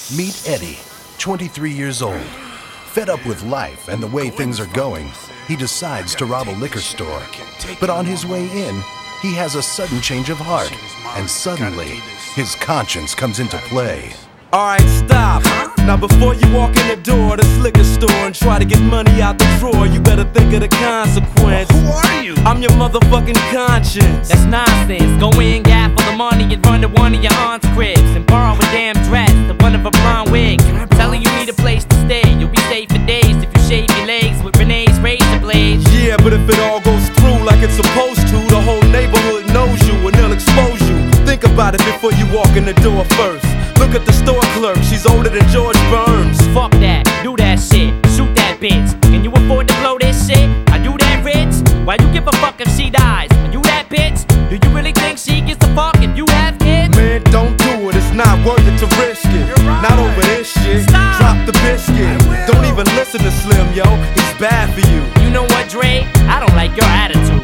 Meet Eddie, 23 years old. Fed up with life and the way things are going, he decides to rob a liquor store. But on his way in, he has a sudden change of heart, and suddenly, his conscience comes into play. Alright, stop. Now before you walk in the door of this liquor store and try to get money out the drawer, you better think of the consequence. Who are you? I'm your motherfucking conscience. That's nonsense. Go in, gap for the money and run to one of your aunt's cribs and borrow a damn dress, the one of a blonde wig. Telling you need a place to stay. You'll be safe for days if you shave your legs with Renee's razor blades. Yeah, but if it all goes through like it's supposed to, the whole neighborhood knows you and they'll expose you. Think about it before you walk in the door first. Look at the store clerk, she's older than George Burns. Fuck that, do that shit, shoot that bitch. Can you afford to blow this shit? Are you that rich? Why you give a fuck if she dies? Are you that bitch? Do you really think she gives a fuck if you have kids? Man, don't do it, it's not worth it to risk it. Right. Not over this shit, Stop. Drop the biscuit. Don't even listen to Slim, yo, he's bad for you. You know what, Dre? I don't like your attitude.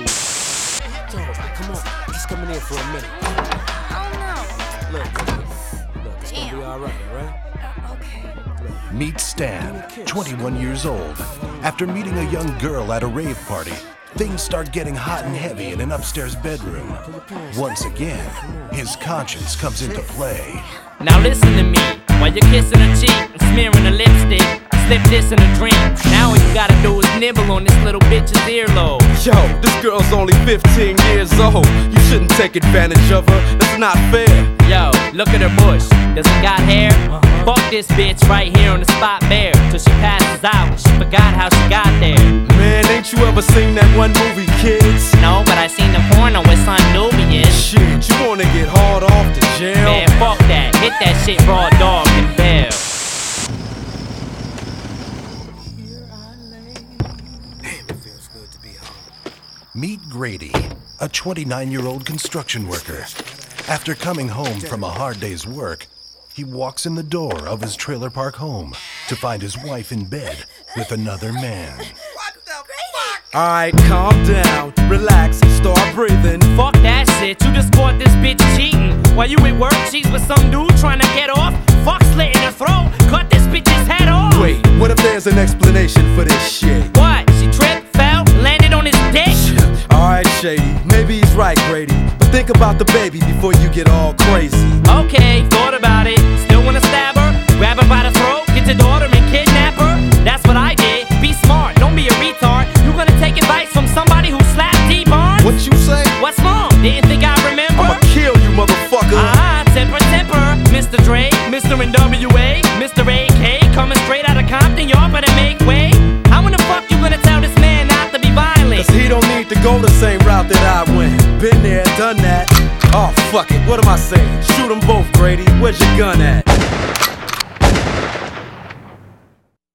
Come on, just coming in for a minute. Look, it's gonna be alright, alright? Meet Stan, 21 years old. After meeting a young girl at a rave party, things start getting hot and heavy in an upstairs bedroom. Once again, his conscience comes into play. Now listen to me, while you're kissing her cheek and smearing her lipstick, slip this in a drink. Now all you gotta do is nibble on this little bitch's earlobe. Yo, this girl's only 15 years old. You shouldn't take advantage of her, that's not fair. Yo, look at her bush, does it got hair? Fuck this bitch right here on the spot bare, till she passes out, she forgot how she got there. Man, ain't you ever seen that one movie, Kids? No, but I seen the porno with Son Nubian. Shit, you wanna get hard off to jail? Man, fuck that, hit that shit raw dog and bail. Meet Grady, a 29-year-old construction worker. After coming home from a hard day's work, he walks in the door of his trailer park home to find his wife in bed with another man. What the fuck? Alright, calm down, relax, start breathing. Fuck that shit, you just caught this bitch cheating. While you at work, she's with some dude trying to get off. Fuck slit in her throat, cut this bitch's head off. Wait, what if there's an explanation for this shit? What? She tripped, fell, landed on his dick? Alright, Shady, maybe he's right, Grady. But think about the baby before you get all crazy. Okay, thought about it. Still wanna stab her? Grab her by the throat, get your daughter and kidnap her? That's what I did. Be smart, don't be a retard. You gonna take advice from somebody who slapped T-Barnes? What you say? What's wrong? Didn't think I remember? I'ma kill you, motherfucker. Temper, temper. Mr. Dre, Mr. NWA, Mr. AK, coming straight out of Compton, y'all better make way. How in the fuck you gonna tell this man not to be violent? Cause he don't need to go the same route that I went. Been there, done that. Oh, fuck it, what am I saying? Shoot them both, Grady. Where's your gun at?